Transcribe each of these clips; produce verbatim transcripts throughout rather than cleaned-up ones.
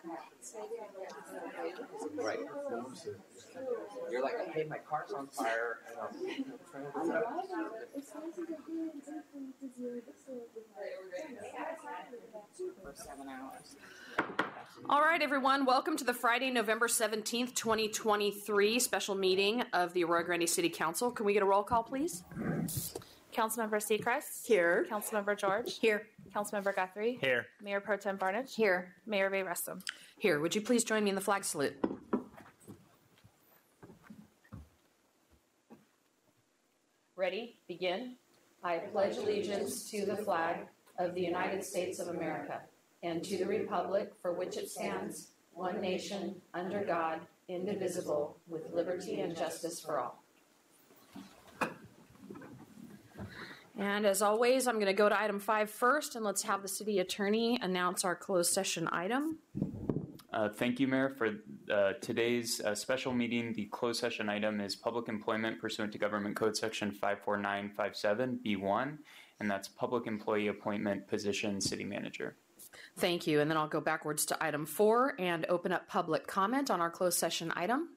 Right. You're like, hey, my car's on fire. And I'm trying to for seven hours. All right, everyone. Welcome to the Friday, November seventeenth, twenty twenty-three special meeting of the Arroyo Grande City Council. Can we get a roll call, please? Councilmember Seacrest. Here. Councilmember George. Here. Councilmember Guthrie. Here. Mayor Pro Tem Barnage. Here. Mayor Ray Rustom. Here. Would you please join me in the flag salute? Ready? Begin. I pledge allegiance to the flag of the United States of America and to the republic for which it stands, one nation, under God, indivisible, with liberty and justice for all. And as always, I'm going to go to item five first, and let's have the city attorney announce our closed session item. Uh, thank you, Mayor. For uh, today's uh, special meeting, the closed session item is public employment pursuant to Government Code Section five four nine five seven B one, and that's public employee appointment position city manager. Thank you. And then I'll go backwards to item four and open up public comment on our closed session item.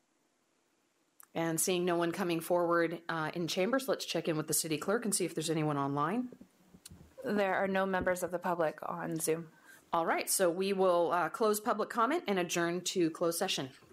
And seeing no one coming forward uh, in chambers, let's check in with the city clerk and see if there's anyone online. There are no members of the public on Zoom. All right, so we will uh, close public comment and adjourn to closed session.